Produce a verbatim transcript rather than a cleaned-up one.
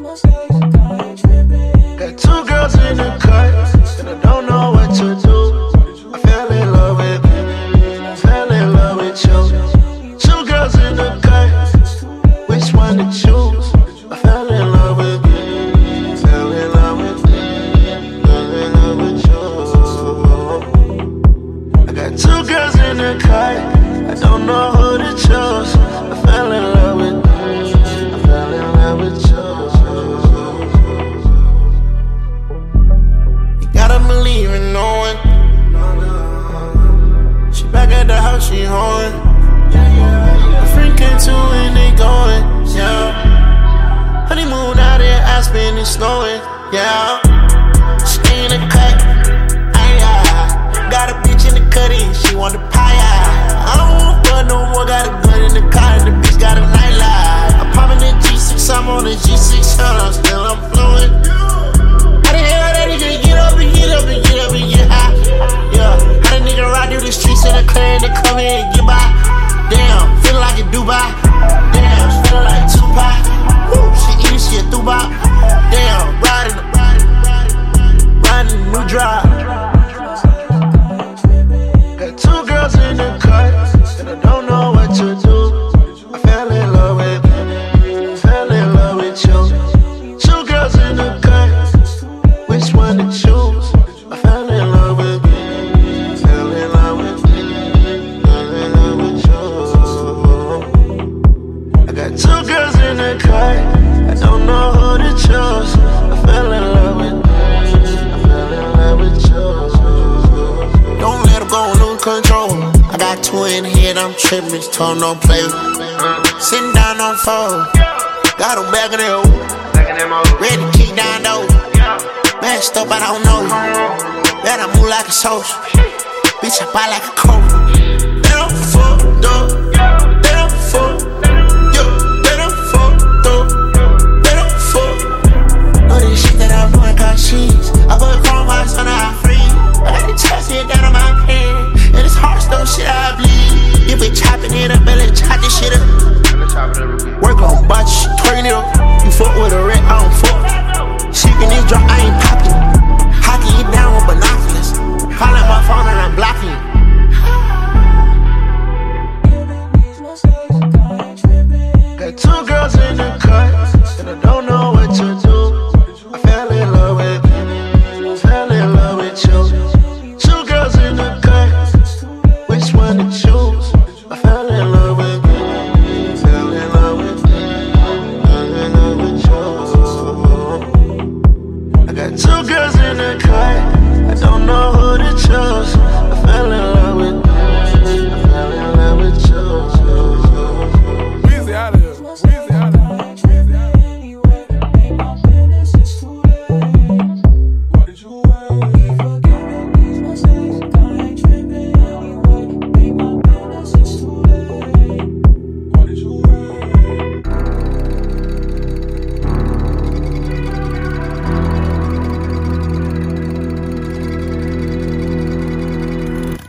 Got two girls in the cut, and I don't know what to do. I fell in love with, fell in love with you. Two girls in the cut, which one to choose? I fell in love with you, fell in love with you, fell in love with you. I got two girls in the cut, I don't know who to choose. I fell in love with you, I fell in love with you. Gotta believe in knowing. She back at the house, she hoeing. A friend came to and they going, yeah. Honeymoon out in Aspen, it's snowing, yeah. Stay in the cut, aye, aye. Got a bitch in the cutty, she want the pie, aye. I don't want fun no more, got a gun in the car, and the bitch got a nightlight. I'm popping the G six, I'm on the G six, I'm still I'm flowing. How the hell that nigga get up and get up and get up and get high? Yeah, how the nigga ride through the streets in a clear and they come in and get by? Damn, feelin' like a Dubai. Damn, feelin' like Tupac. Woo, she eatin' shit Dubai. Damn, riding, riding, riding, riding a new drive. Got two girls in the cut, and I don't know what to do. I fell in love with you, fell in love with you. Two girls in the cut, which one to choose? I fell in love with you, fell in love with you, fell in love with you. I got two girls in the cut, I don't know who to choose. I fell in love with you, I fell in love with you. Don't let her go, lose control. I got two in the head, I'm trippin', just told don't play with me. Sitting down on fold, got her back in the hole. Ready to kick down though. Messed up, I don't know you. Bet I move like a social. Bitch, I buy like a coat.